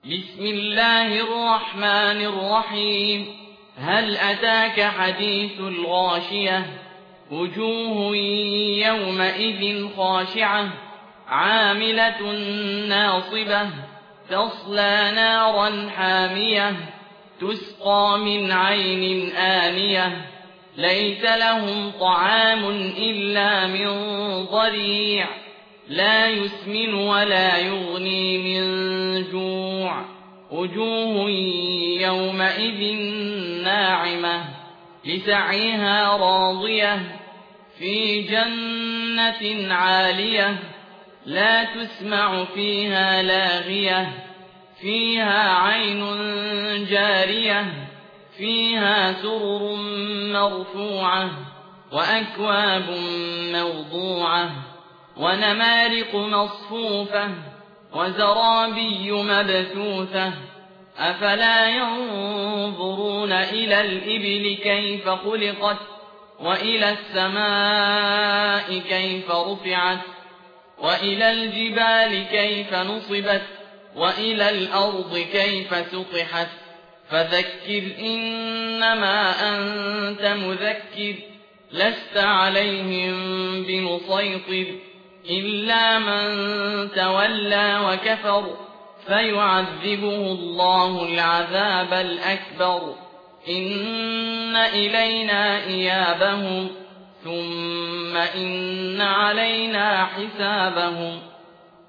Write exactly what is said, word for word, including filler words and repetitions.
بسم الله الرحمن الرحيم. هل أتاك حديث الغاشية؟ وجوه يومئذ خاشعة عاملة ناصبة تصلى نارا حامية تسقى من عين آنية ليس لهم طعام إلا من ضريع لا يسمن ولا يغني من جوع. وجوه يومئذ ناعمة لسعيها راضية في جنة عالية لا تسمع فيها لاغية فيها عين جارية فيها سرر مرفوعة وأكواب موضوعة ونمارق مصفوفة وزرابي مبثوثة أفلا ينظرون إلى الإبل كيف خلقت وإلى السماء كيف رفعت وإلى الجبال كيف نصبت وإلى الأرض كيف سطحت فذكر إنما أنت مذكر لست عليهم بمسيطر إلا من تولى وكفر فيعذبه الله العذاب الأكبر. إن إلينا إيابهم ثم إن علينا حسابهم.